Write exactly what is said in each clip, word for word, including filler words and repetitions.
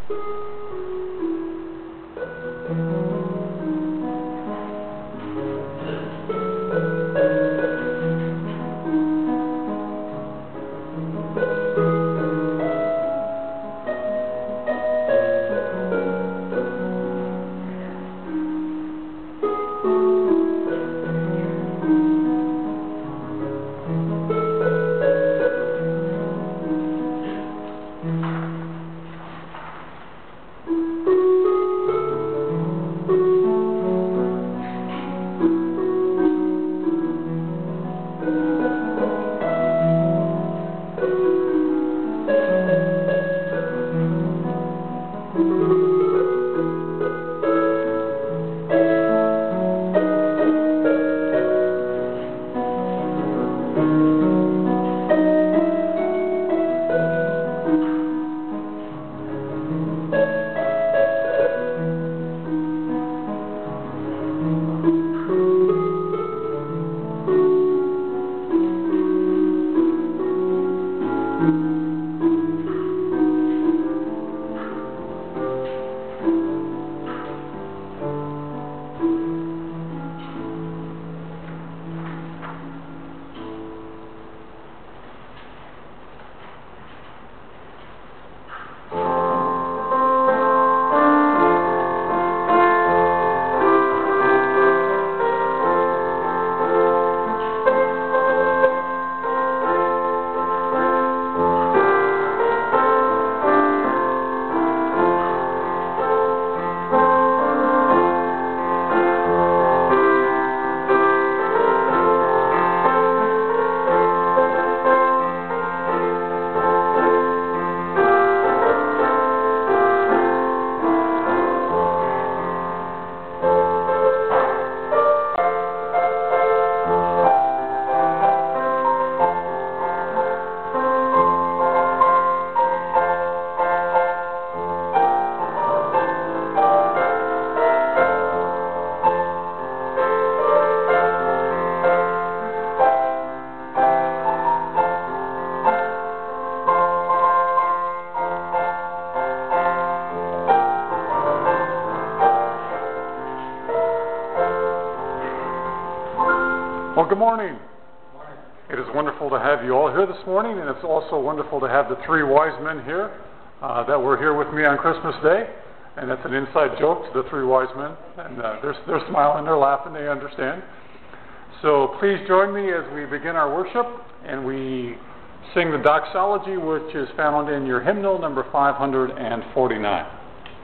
Well, good morning. Good morning. It is wonderful to have you all here this morning, and it's also wonderful to have the three wise men here uh, that were here with me on Christmas Day. And that's an inside joke to the three wise men. And uh, they're, they're smiling, they're laughing, they understand. So please join me as we begin our worship, and we sing the doxology, which is found in your hymnal number five hundred forty-nine.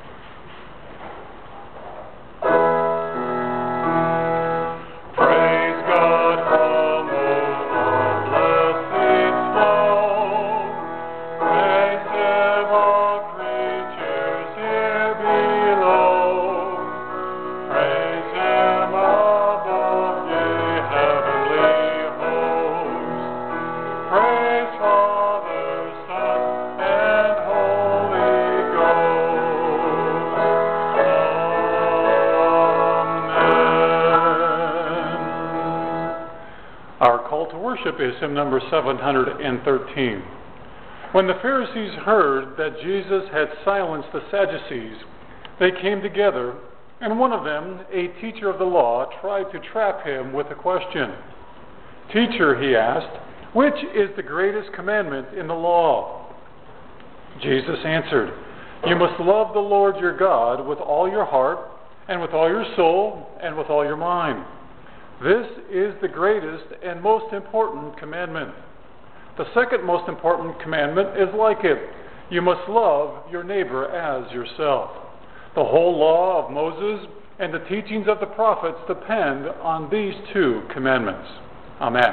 Is hymn number seven hundred thirteen. When the Pharisees heard that Jesus had silenced the Sadducees, they came together, and one of them, a teacher of the law, tried to trap him with a question. "Teacher," he asked, "which is the greatest commandment in the law?" Jesus answered, "You must love the Lord your God with all your heart, and with all your soul, and with all your mind. This is the greatest and most important commandment. The second most important commandment is like it. You must love your neighbor as yourself. The whole law of Moses and the teachings of the prophets depend on these two commandments." Amen.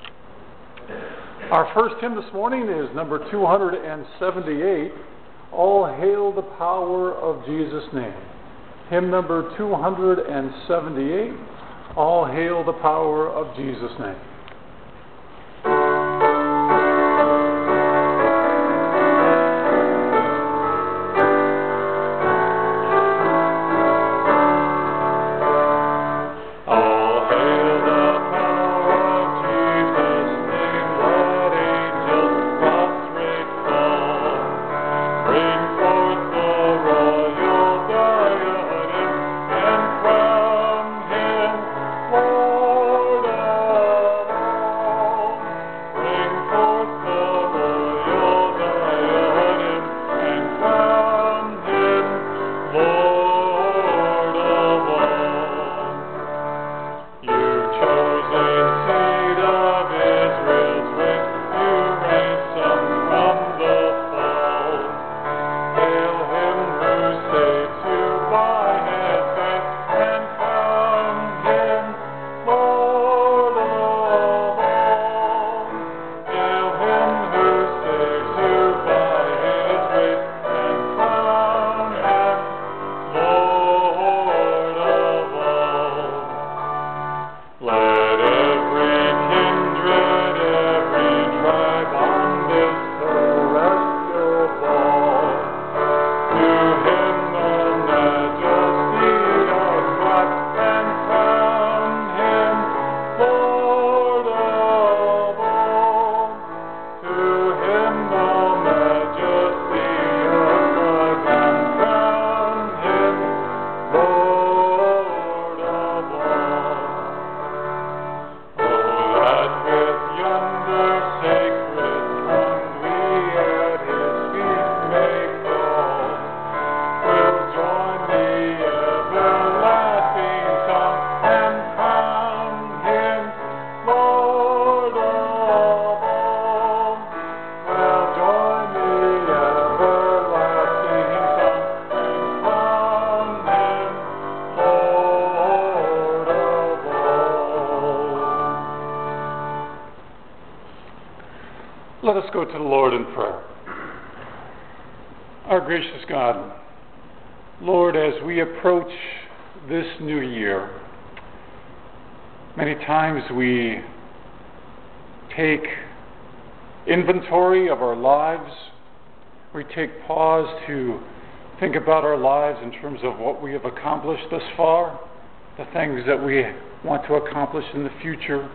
Our first hymn this morning is number two hundred seventy-eight, "All Hail the Power of Jesus' Name." Hymn number two hundred seventy-eight, "All Hail the Power of Jesus' Name." Bring forth the go to the Lord in prayer. Our gracious God, Lord, as we approach this new year, many times we take inventory of our lives. We take pause to think about our lives in terms of what we have accomplished thus far, the things that we want to accomplish in the future.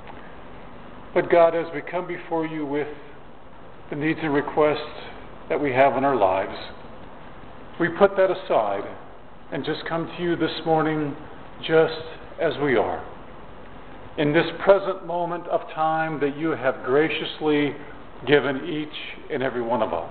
But God, as we come before you with the needs and requests that we have in our lives, we put that aside and just come to you this morning just as we are. In this present moment of time that you have graciously given each and every one of us.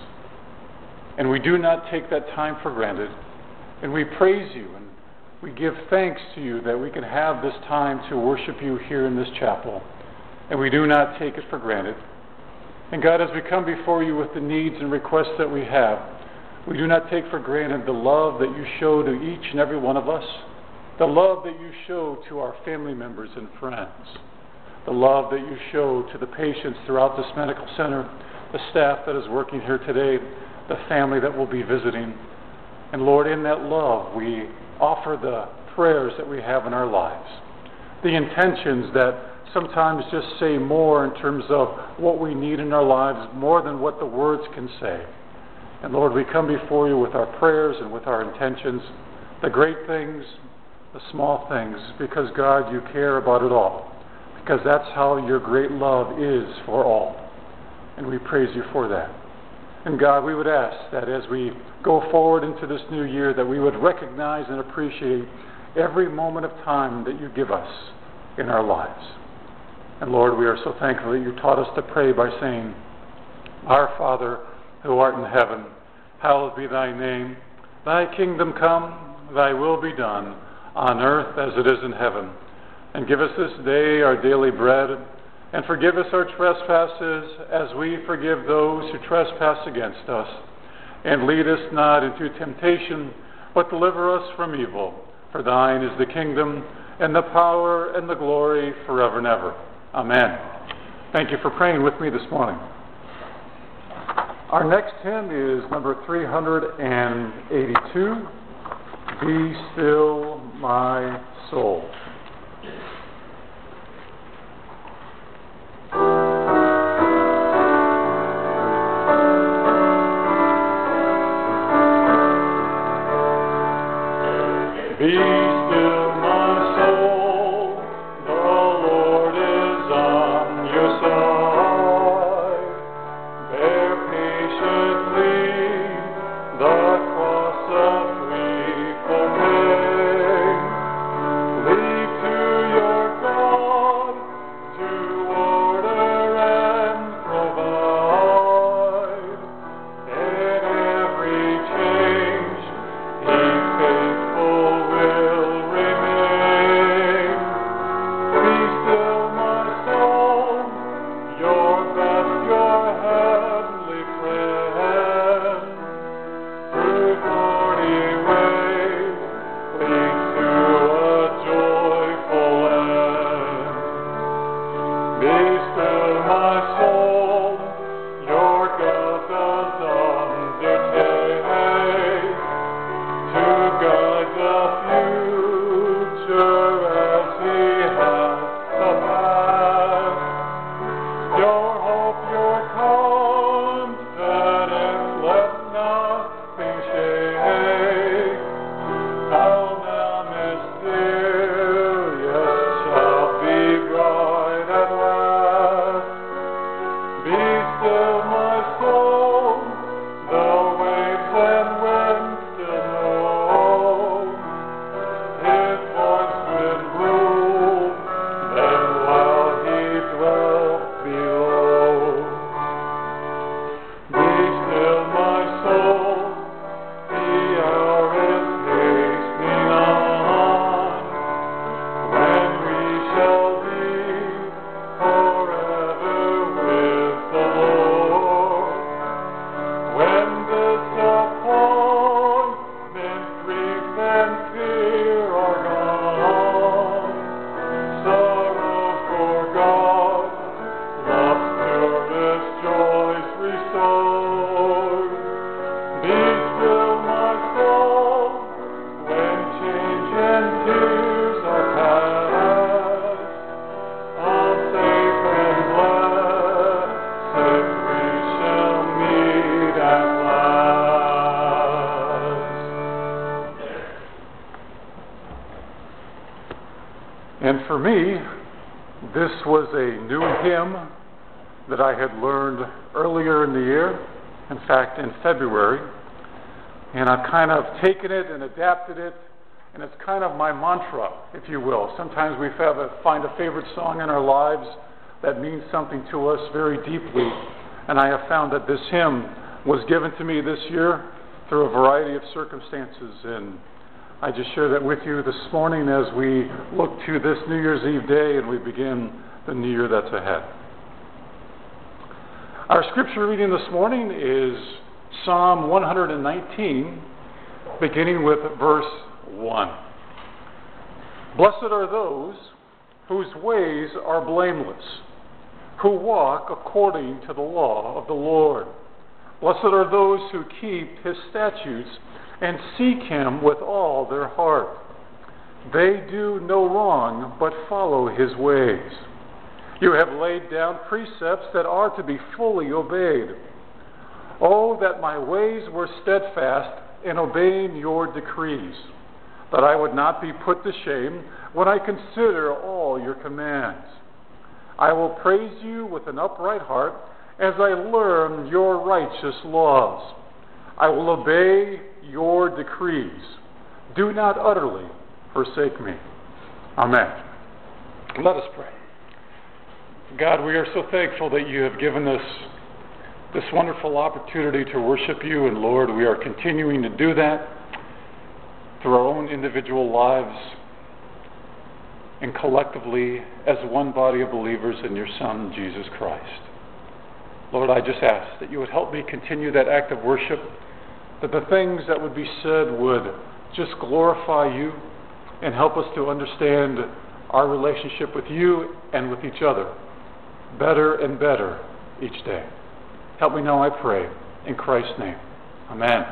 And we do not take that time for granted. And we praise you and we give thanks to you that we can have this time to worship you here in this chapel. And we do not take it for granted. And God, as we come before you with the needs and requests that we have, we do not take for granted the love that you show to each and every one of us, the love that you show to our family members and friends, the love that you show to the patients throughout this medical center, the staff that is working here today, the family that will be visiting. And Lord, in that love, we offer the prayers that we have in our lives, the intentions that sometimes just say more in terms of what we need in our lives, more than what the words can say. And Lord, we come before you with our prayers and with our intentions, the great things, the small things, because God, you care about it all, because that's how your great love is for all. And we praise you for that. And God, we would ask that as we go forward into this new year, that we would recognize and appreciate every moment of time that you give us in our lives. And Lord, we are so thankful that you taught us to pray by saying, Our Father, who art in heaven, hallowed be thy name. Thy kingdom come, thy will be done, on earth as it is in heaven. And give us this day our daily bread, and forgive us our trespasses as we forgive those who trespass against us. And lead us not into temptation, but deliver us from evil. For thine is the kingdom, and the power, and the glory forever and ever. Amen. Thank you for praying with me this morning. Our next hymn is number three hundred eighty-two, Be Still My Soul. Be still my soul, the Lord is on your side. Bear patiently the cross of grief and pain. Leave to your And for me, this was a new hymn that I had learned earlier in the year, in fact in February, and I've kind of taken it and adapted it, and it's kind of my mantra, if you will. Sometimes we have a, find a favorite song in our lives that means something to us very deeply, and I have found that this hymn was given to me this year through a variety of circumstances, and I just share that with you this morning as we look to this New Year's Eve day and we begin the new year that's ahead. Our scripture reading this morning is Psalm one hundred nineteen, beginning with verse one. Blessed are those whose ways are blameless, who walk according to the law of the Lord. Blessed are those who keep his statutes and seek him with all their heart. They do no wrong, but follow his ways. You have laid down precepts that are to be fully obeyed. Oh, that my ways were steadfast in obeying your decrees, that I would not be put to shame when I consider all your commands. I will praise you with an upright heart as I learn your righteous laws. I will obey your decrees. Do not utterly forsake me. Amen. Let us pray. God, we are so thankful that you have given us this wonderful opportunity to worship you, and Lord, we are continuing to do that through our own individual lives and collectively as one body of believers in your Son, Jesus Christ. Lord, I just ask that you would help me continue that act of worship, that the things that would be said would just glorify you and help us to understand our relationship with you and with each other better and better each day. Help me now, I pray, in Christ's name. Amen.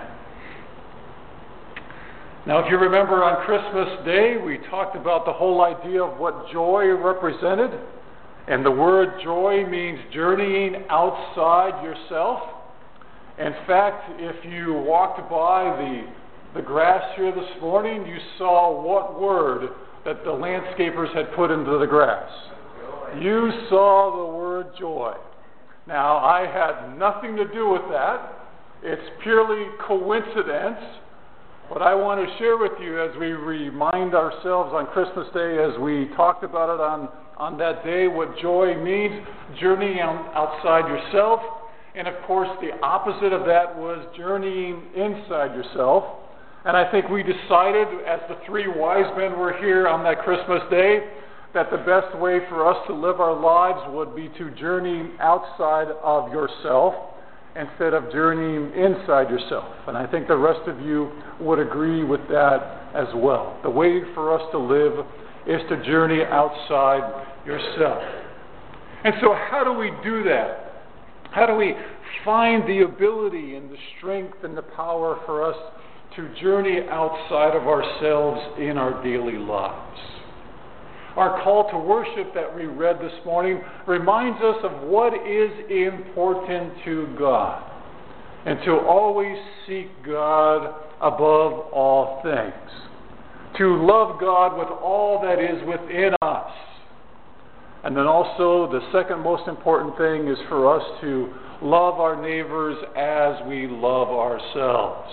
Now, if you remember on Christmas Day, we talked about the whole idea of what joy represented. And the word joy means journeying outside yourself. In fact, if you walked by the, the grass here this morning, you saw what word that the landscapers had put into the grass. You saw the word joy. Now, I had nothing to do with that. It's purely coincidence. But I want to share with you as we remind ourselves on Christmas Day, as we talked about it on, on that day, what joy means, journeying outside yourself. And of course, the opposite of that was journeying inside yourself. And I think we decided, as the three wise men were here on that Christmas Day, that the best way for us to live our lives would be to journey outside of yourself instead of journeying inside yourself. And I think the rest of you would agree with that as well. The way for us to live is to journey outside yourself. And so how do we do that? How do we find the ability and the strength and the power for us to journey outside of ourselves in our daily lives? Our call to worship that we read this morning reminds us of what is important to God, and to always seek God above all things, to love God with all that is within us. And then also the second most important thing is for us to love our neighbors as we love ourselves.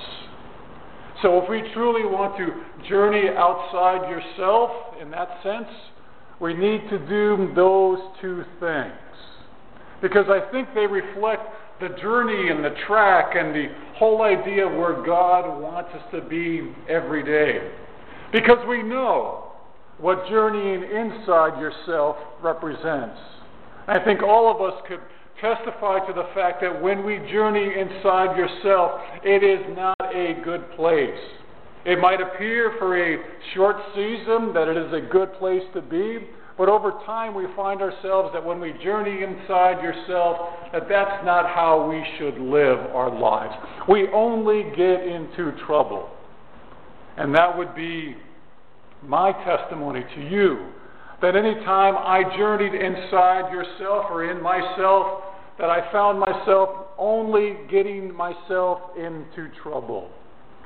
So if we truly want to journey outside yourself in that sense, we need to do those two things. Because I think they reflect the journey and the track and the whole idea of where God wants us to be every day. Because we know what journeying inside yourself represents. I think all of us could testify to the fact that when we journey inside yourself, it is not a good place. It might appear for a short season that it is a good place to be, but over time we find ourselves that when we journey inside yourself, that that's not how we should live our lives. We only get into trouble. And that would be my testimony to you, that any time I journeyed inside yourself or in myself, that I found myself only getting myself into trouble.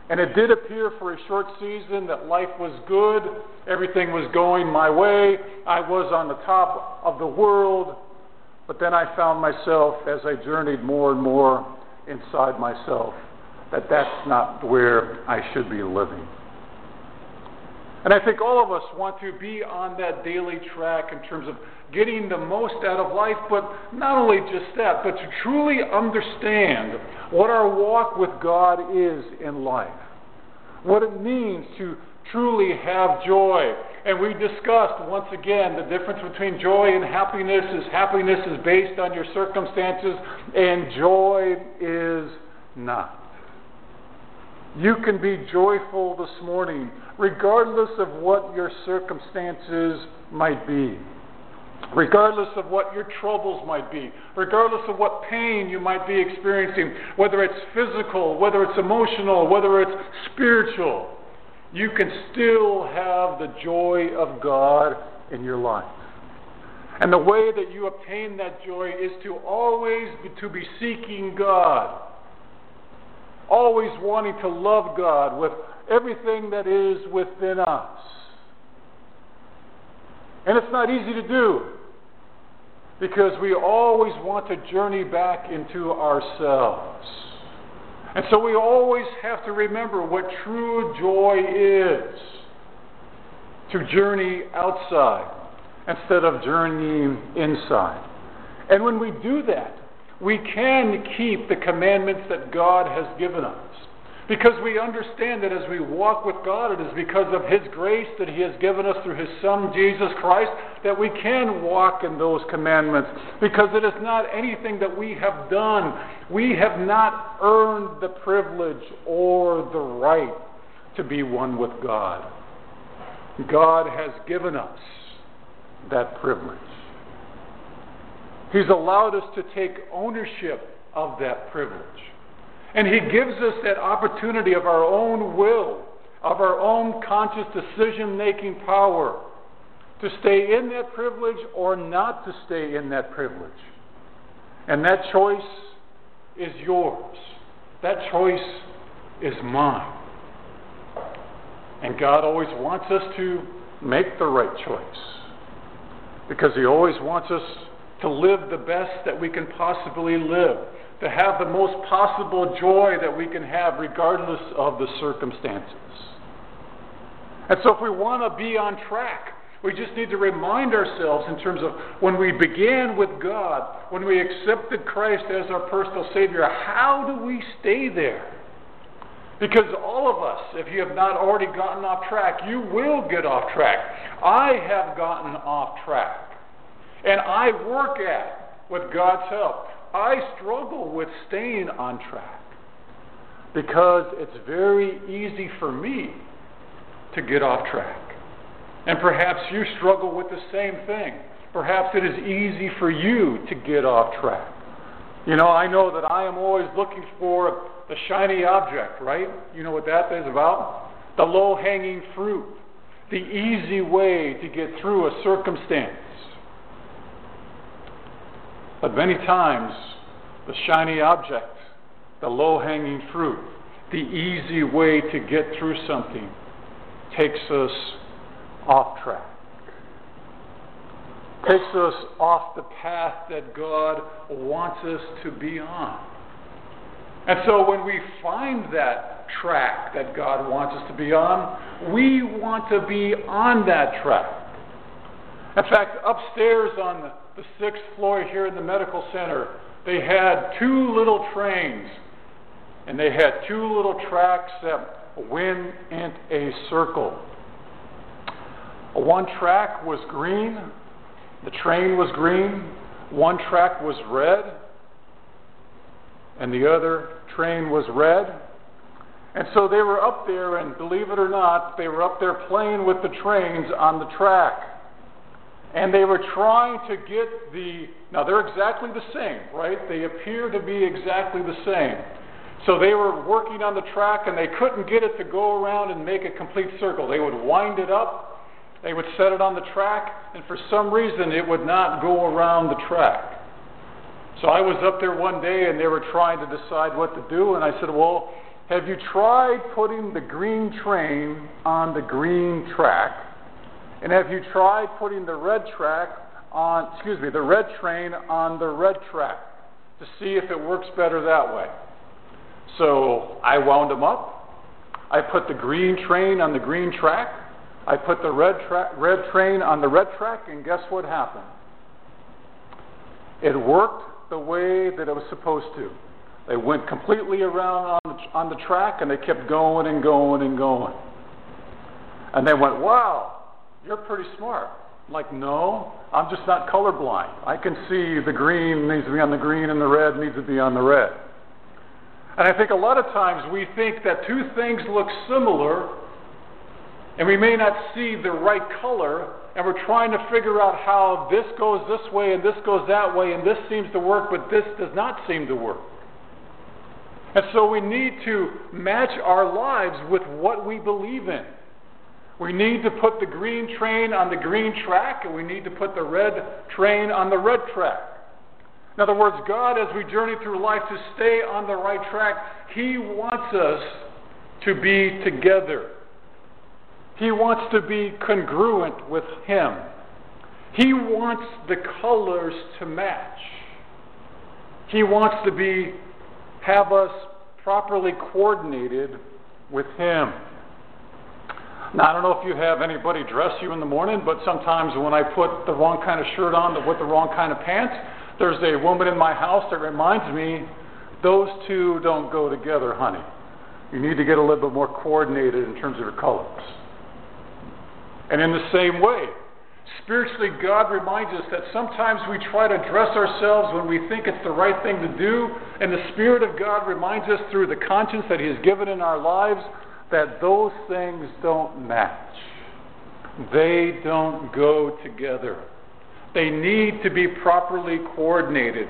And it did appear for a short season that life was good, everything was going my way, I was on the top of the world, but then I found myself, as I journeyed more and more inside myself, that that's not where I should be living. And I think all of us want to be on that daily track in terms of getting the most out of life, but not only just that, but to truly understand what our walk with God is in life, what it means to truly have joy. And we discussed once again the difference between joy and happiness is happiness is based on your circumstances, and joy is not. You can be joyful this morning regardless of what your circumstances might be, regardless of what your troubles might be, regardless of what pain you might be experiencing, whether it's physical, whether it's emotional, whether it's spiritual. You can still have the joy of God in your life. And the way that you obtain that joy is to always be, to be seeking God, always wanting to love God with everything that is within us. And it's not easy to do, because we always want to journey back into ourselves. And so we always have to remember what true joy is, to journey outside instead of journeying inside. And when we do that, we can keep the commandments that God has given us. Because we understand that as we walk with God, it is because of His grace that He has given us through His Son, Jesus Christ, that we can walk in those commandments. Because it is not anything that we have done. We have not earned the privilege or the right to be one with God. God has given us that privilege. He's allowed us to take ownership of that privilege. And He gives us that opportunity of our own will, of our own conscious decision-making power, to stay in that privilege or not to stay in that privilege. And that choice is yours. That choice is mine. And God always wants us to make the right choice, because He always wants us to live the best that we can possibly live, to have the most possible joy that we can have regardless of the circumstances. And so if we want to be on track, we just need to remind ourselves in terms of when we began with God, when we accepted Christ as our personal Savior, how do we stay there? Because all of us, if you have not already gotten off track, you will get off track. I have gotten off track. And I work at, with God's help, I struggle with staying on track, because it's very easy for me to get off track. And perhaps you struggle with the same thing. Perhaps it is easy for you to get off track. You know, I know that I am always looking for the shiny object, right? You know what that is about? The low-hanging fruit, the easy way to get through a circumstance. But many times, the shiny object, the low-hanging fruit, the easy way to get through something takes us off track. Takes us off the path that God wants us to be on. And so when we find that track that God wants us to be on, we want to be on that track. In fact, upstairs on the the sixth floor here in the medical center, they had two little trains, and they had two little tracks that went in a circle. One track was green, the train was green, one track was red, and the other train was red. And so they were up there, and believe it or not, they were up there playing with the trains on the track. And they were trying to get the, now they're exactly the same, right? They appear to be exactly the same. So they were working on the track, and they couldn't get it to go around and make a complete circle. They would wind it up, they would set it on the track, and for some reason it would not go around the track. So I was up there one day, and they were trying to decide what to do, and I said, well, have you tried putting the green train on the green track? And have you tried putting the red track on, excuse me, the red train on the red track to see if it works better that way? So I wound them up. I put the green train on the green track. I put the red, tra- red train on the red track, and guess what happened? It worked the way that it was supposed to. They went completely around on the, on the track, and they kept going and going and going. And they went, wow, you're pretty smart. I'm like, no, I'm just not colorblind. I can see the green needs to be on the green and the red needs to be on the red. And I think a lot of times we think that two things look similar, and we may not see the right color, and we're trying to figure out how this goes this way and this goes that way, and this seems to work, but this does not seem to work. And so we need to match our lives with what we believe in. We need to put the green train on the green track, and we need to put the red train on the red track. In other words, God, as we journey through life to stay on the right track, He wants us to be together. He wants to be congruent with Him. He wants the colors to match. He wants to be, have us properly coordinated with Him. Now, I don't know if you have anybody dress you in the morning, but sometimes when I put the wrong kind of shirt on with the wrong kind of pants, there's a woman in my house that reminds me, those two don't go together, honey. You need to get a little bit more coordinated in terms of your colors. And in the same way, spiritually, God reminds us that sometimes we try to dress ourselves when we think it's the right thing to do, and the Spirit of God reminds us through the conscience that He has given in our lives that those things don't match. They don't go together. They need to be properly coordinated.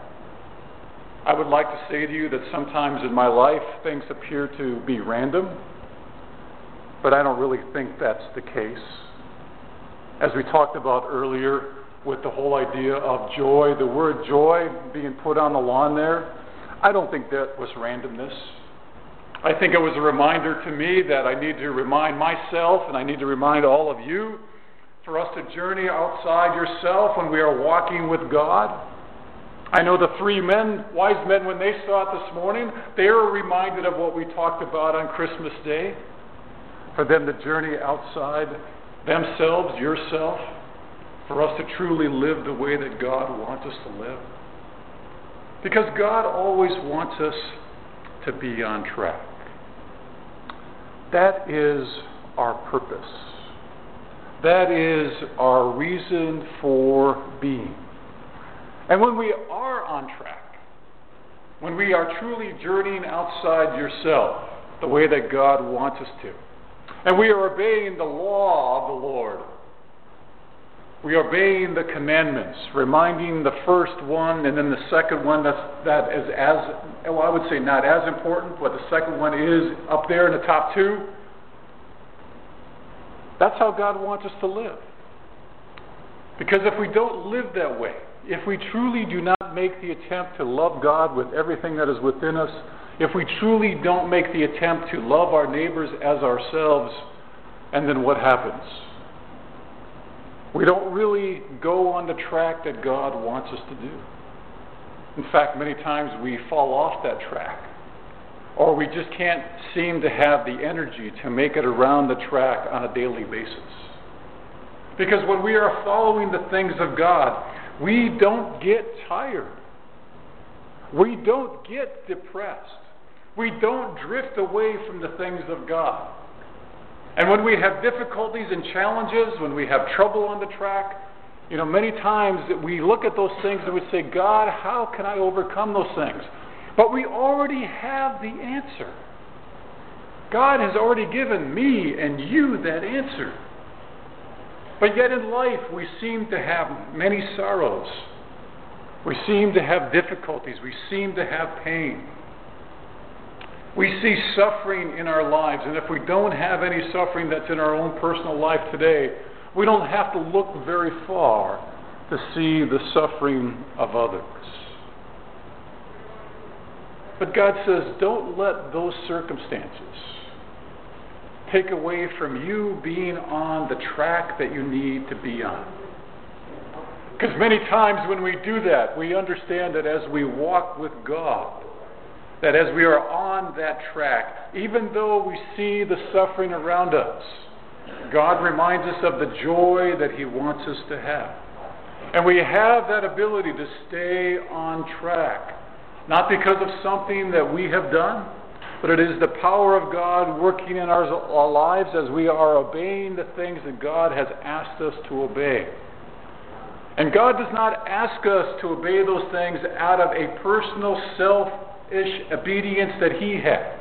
I would like to say to you that sometimes in my life things appear to be random, but I don't really think that's the case. As we talked about earlier with the whole idea of joy, the word joy being put on the lawn there, I don't think that was randomness. I think it was a reminder to me that I need to remind myself, and I need to remind all of you, for us to journey outside yourself when we are walking with God. I know the three men, wise men, when they saw it this morning, they were reminded of what we talked about on Christmas Day. For them to journey outside themselves, yourself, for us to truly live the way that God wants us to live. Because God always wants us to be on track. That is our purpose. That is our reason for being. And when we are on track, when we are truly journeying outside yourself, the way that God wants us to, and we are obeying the law of the Lord, we are obeying the commandments, reminding the first one and then the second one that's, that is as, well, I would say not as important, but the second one is up there in the top two. That's how God wants us to live. Because if we don't live that way, if we truly do not make the attempt to love God with everything that is within us, if we truly don't make the attempt to love our neighbors as ourselves, and then what happens? We don't really go on the track that God wants us to do. In fact, many times we fall off that track, or we just can't seem to have the energy to make it around the track on a daily basis. Because when we are following the things of God, we don't get tired. We don't get depressed. We don't drift away from the things of God. And when we have difficulties and challenges, when we have trouble on the track, you know, many times we look at those things and we say, God, how can I overcome those things? But we already have the answer. God has already given me and you that answer. But yet in life we seem to have many sorrows. We seem to have difficulties. We seem to have pain. We see suffering in our lives, and if we don't have any suffering that's in our own personal life today, we don't have to look very far to see the suffering of others. But God says, don't let those circumstances take away from you being on the track that you need to be on. Because many times when we do that, we understand that as we walk with God, that as we are on that track, even though we see the suffering around us, God reminds us of the joy that He wants us to have. And we have that ability to stay on track, not because of something that we have done, but it is the power of God working in our, our lives as we are obeying the things that God has asked us to obey. And God does not ask us to obey those things out of a personal, selfish obedience that He has.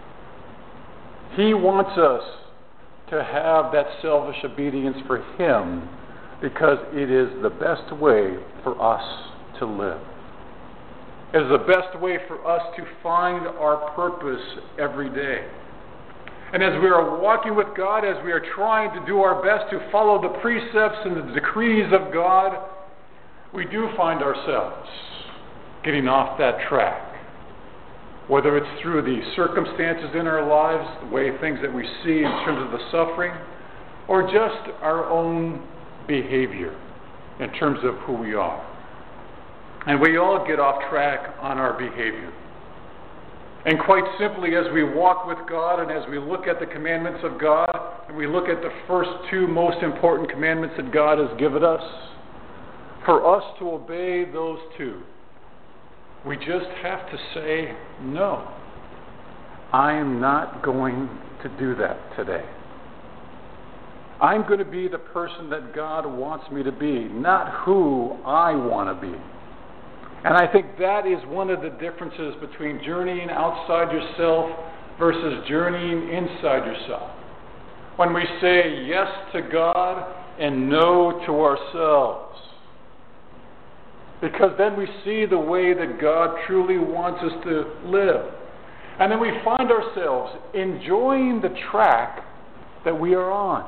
He wants us to have that selfish obedience for Him because it is the best way for us to live. It is the best way for us to find our purpose every day. And as we are walking with God, as we are trying to do our best to follow the precepts and the decrees of God, we do find ourselves getting off that track. Whether it's through the circumstances in our lives, the way things that we see in terms of the suffering, or just our own behavior in terms of who we are. And we all get off track on our behavior. And quite simply, as we walk with God and as we look at the commandments of God, and we look at the first two most important commandments that God has given us, for us to obey those two, we just have to say, no, I am not going to do that today. I'm going to be the person that God wants me to be, not who I want to be. And I think that is one of the differences between journeying outside yourself versus journeying inside yourself. When we say yes to God and no to ourselves. Because then we see the way that God truly wants us to live. And then we find ourselves enjoying the track that we are on.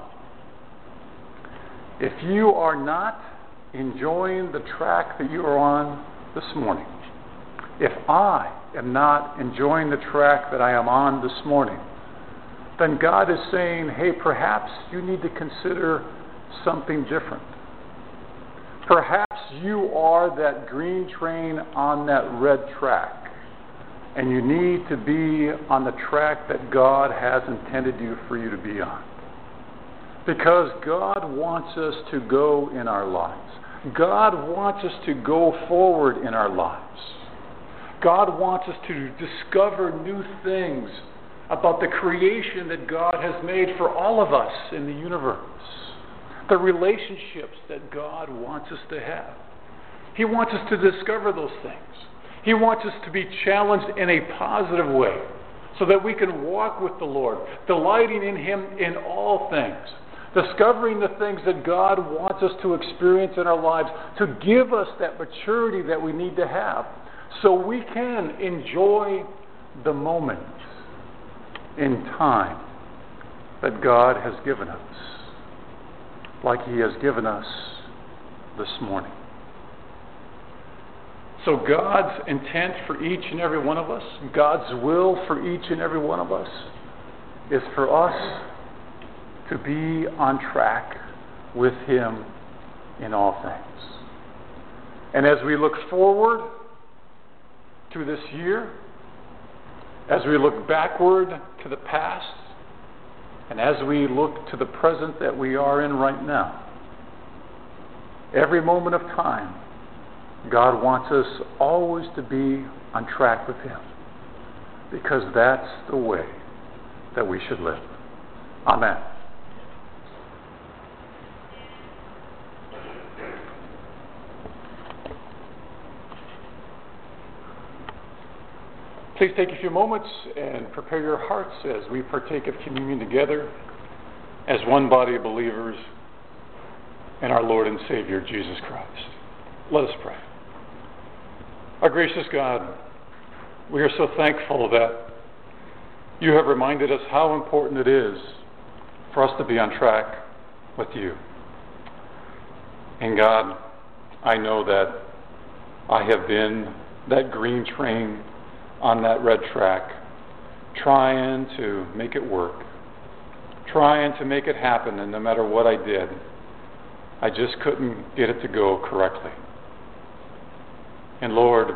If you are not enjoying the track that you are on this morning, if I am not enjoying the track that I am on this morning, then God is saying, hey, perhaps you need to consider something different. Perhaps you are that green train on that red track, and you need to be on the track that God has intended you for you to be on. Because God wants us to go in our lives. God wants us to go forward in our lives. God wants us to discover new things about the creation that God has made for all of us in the universe. The relationships that God wants us to have. He wants us to discover those things. He wants us to be challenged in a positive way so that we can walk with the Lord, delighting in Him in all things, discovering the things that God wants us to experience in our lives to give us that maturity that we need to have so we can enjoy the moment in time that God has given us, like He has given us this morning. So God's intent for each and every one of us, God's will for each and every one of us, is for us to be on track with Him in all things. And as we look forward to this year, as we look backward to the past, and as we look to the present that we are in right now, every moment of time, God wants us always to be on track with Him, because that's the way that we should live. Amen. Please take a few moments and prepare your hearts as we partake of communion together as one body of believers in our Lord and Savior, Jesus Christ. Let us pray. Our gracious God, we are so thankful that You have reminded us how important it is for us to be on track with You. And God, I know that I have been that green train on that red track, trying to make it work, trying to make it happen, and no matter what I did, I just couldn't get it to go correctly. And Lord,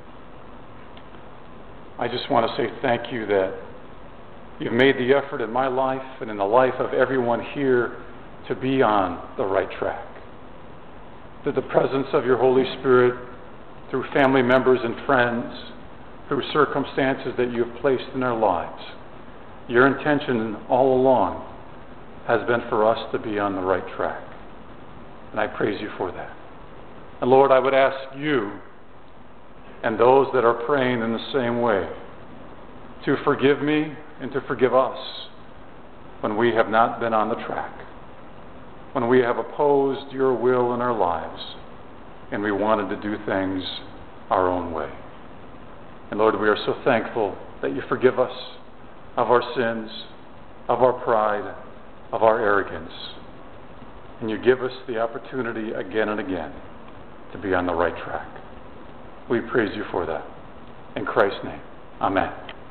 I just want to say thank you that you've made the effort in my life and in the life of everyone here to be on the right track. That the presence of your Holy Spirit, through family members and friends, through circumstances that you have placed in our lives, your intention all along has been for us to be on the right track. And I praise you for that. And Lord, I would ask you and those that are praying in the same way to forgive me and to forgive us when we have not been on the track, when we have opposed your will in our lives and we wanted to do things our own way. And Lord, we are so thankful that you forgive us of our sins, of our pride, of our arrogance, and you give us the opportunity again and again to be on the right track. We praise you for that. In Christ's name, amen.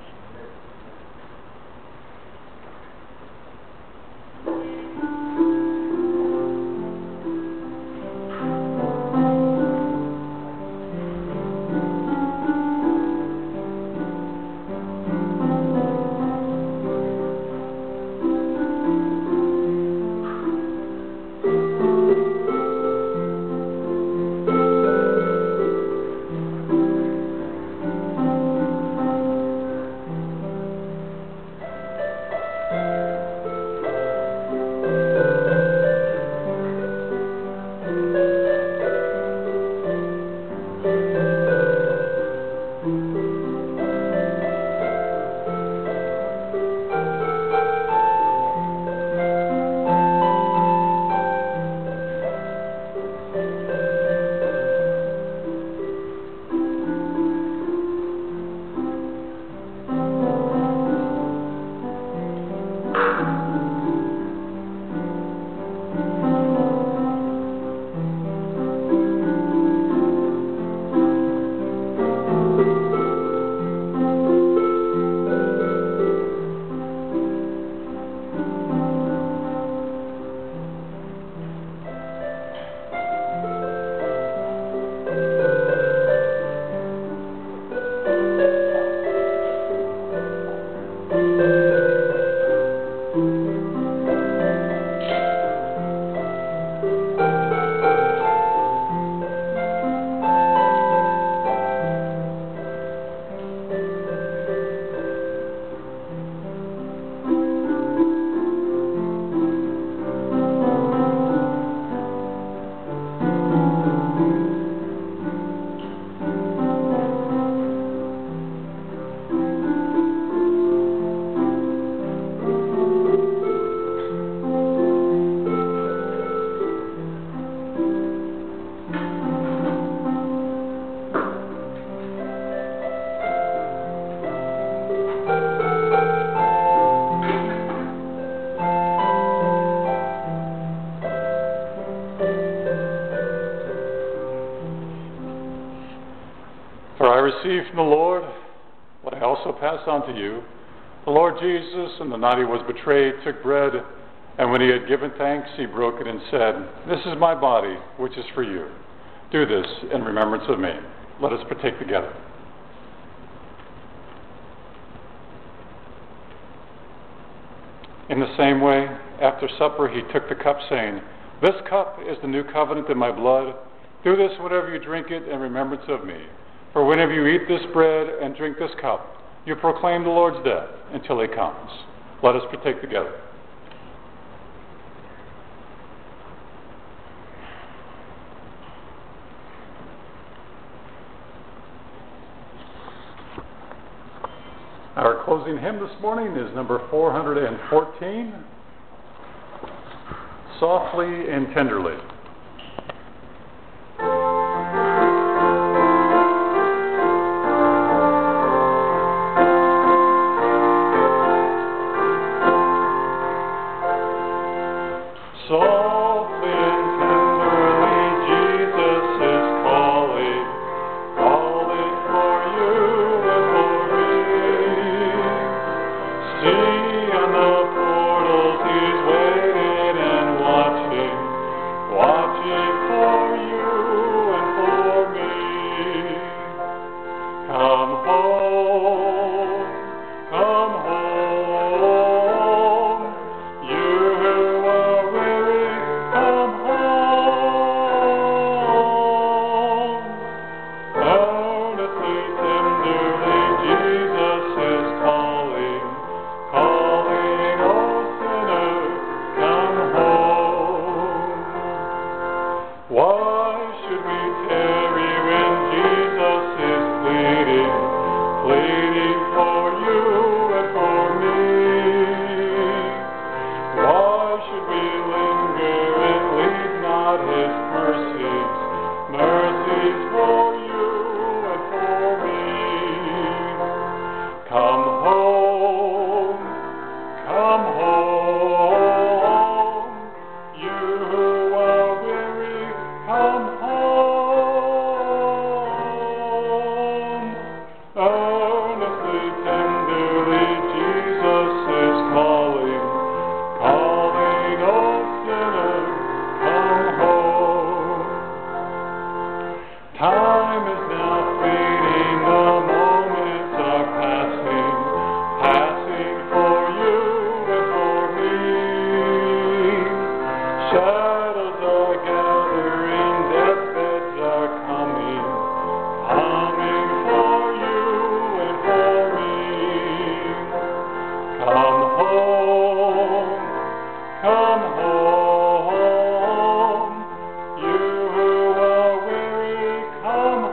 Received from the Lord what I also pass on to you. The Lord Jesus, on the night he was betrayed, took bread, and when he had given thanks, he broke it and said, "This is my body, which is for you. Do this in remembrance of me." Let us partake together. In the same way, after supper, he took the cup, saying, "This cup is the new covenant in my blood. Do this whenever you drink it in remembrance of me. For whenever you eat this bread and drink this cup, you proclaim the Lord's death until he comes." Let us partake together. Our closing hymn this morning is number four hundred fourteen, "Softly and Tenderly." For you with and the portals he's waiting and watching, watching for you and for me. Come home, come home, you who are weary, come home. Earnestly, tenderly, Jesus is calling, calling, oh sinner, come home. Why should we tarry when Jesus is pleading, pleading for you and for me? Why should we linger and leave not his mercies, mercies for you and for me? Come home, come home, you who are weary, come home. Earnestly, tenderly, Jesus is calling, calling, oh sinner, come home. Time is now fleeting, the moments are passing, passing for you and for me. Shadows are gathering, deathbeds are coming, coming for you and for me. Come home, come home, you who are weary, come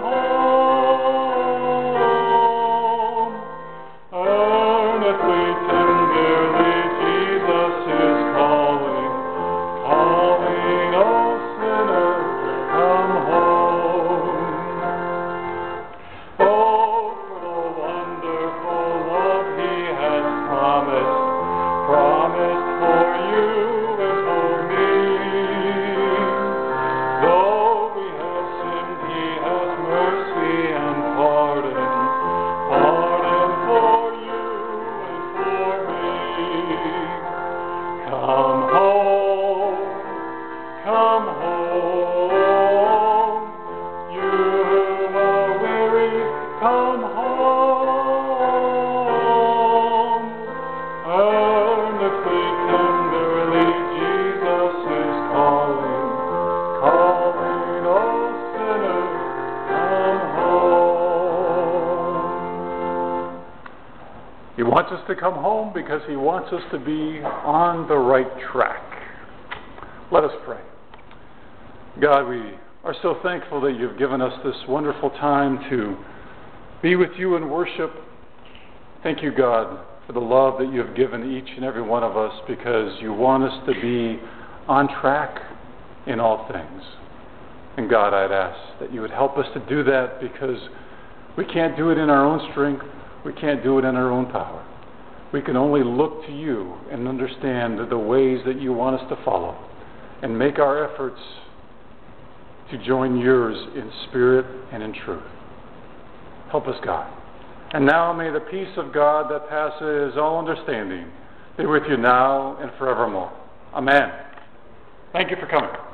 home. Earnestly, tenderly, Jesus is calling, calling, oh sinner, come home. Oh, for the wonderful love he has promised, promised for you and for me. Though we have sinned, he has mercy and pardon, pardon for you and for me. Come home, come home, you who are weary, come home. Earnestly, tenderly, Jesus is calling, calling, oh sinner, come home. He wants us to come home because he wants us to be on the right track. Let us pray. God, we are so thankful that you've given us this wonderful time to be with you in worship. Thank you, God, for the love that you have given each and every one of us, because you want us to be on track in all things. And God, I'd ask that you would help us to do that, because we can't do it in our own strength. We can't do it in our own power. We can only look to you and understand the ways that you want us to follow, and make our efforts to join yours in spirit and in truth. Help us, God. And now may the peace of God that passes all understanding be with you now and forevermore. Amen. Thank you for coming.